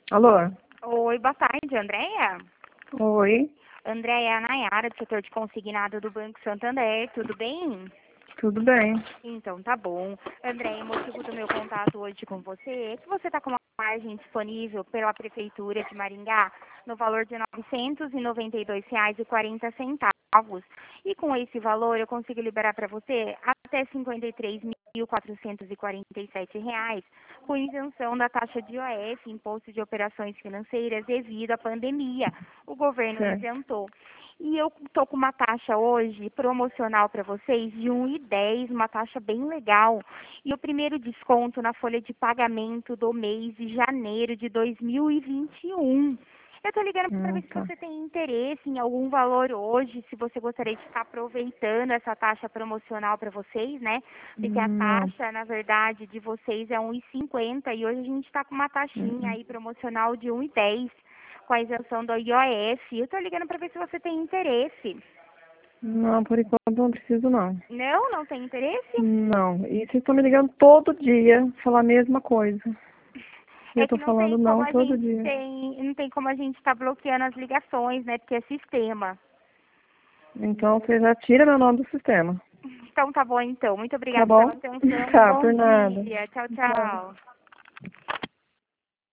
Alô? Oi, boa tarde, Andréia. Oi, Andréia, é a Nayara, do setor de consignado do Banco Santander, tudo bem? tudo bem? Então, tá bom. Andréia, o motivo do meu contato hoje com você é que você está com uma margem disponível pela Prefeitura de Maringá no valor de R$ 992,40. E com esse valor eu consigo liberar para você até R$ 53.447, com isenção da taxa de IOF, Imposto de Operações Financeiras, devido à pandemia. O governo Certo. isentou. E eu estou com uma taxa hoje promocional para vocês de 1,10, uma taxa bem legal. E o primeiro desconto na folha de pagamento do mês de janeiro de 2021. Eu estou ligando para ver se Tá. você tem interesse em algum valor hoje, se você gostaria de estar aproveitando essa taxa promocional para vocês, né? Porque a Não. taxa, na verdade, de vocês é 1,50 e hoje a gente está com uma taxinha Uhum. aí promocional de 1,10 com a isenção do IOF. Eu estou ligando para ver se você tem interesse. Não, por enquanto não preciso não. Não? Não tem interesse? Não. E vocês estão me ligando todo dia, falar a mesma coisa. E eu É tô que não tem falando como não a todo gente dia. não tem como a gente estar bloqueando as ligações, né? Porque é sistema. Então você já tira meu nome do sistema. Então tá bom então. Muito Tá obrigada bom? pela atenção e um Tá, bom por nada. dia. Tchau, Tchau. tchau.